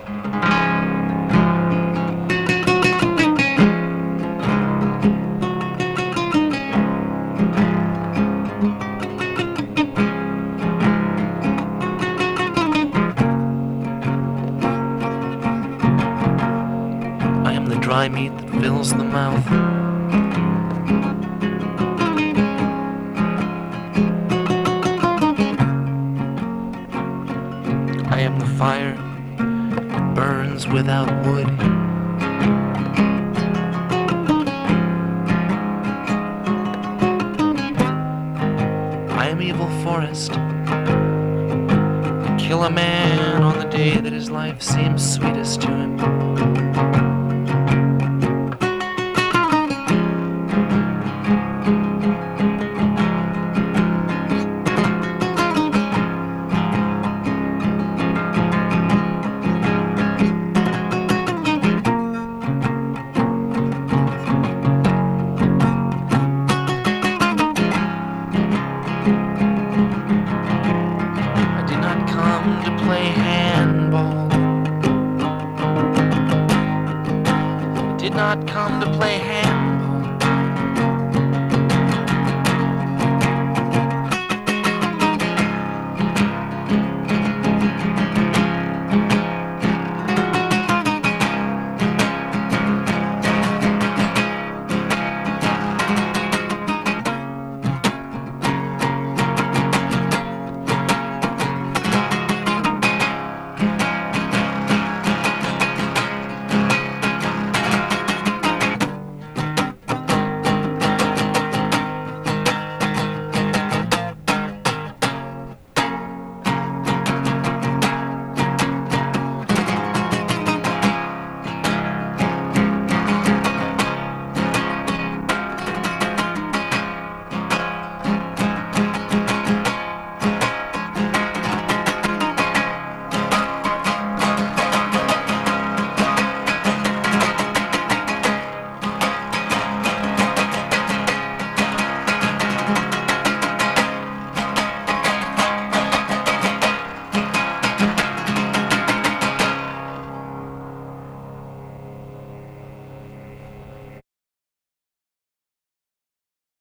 I am the dry meat that fills the mouth. I am the fire that burns without wood. I am evil forest. Kill a man on the day that his life seems sweetest to him. I did not come to play handball. I did not come to play handball.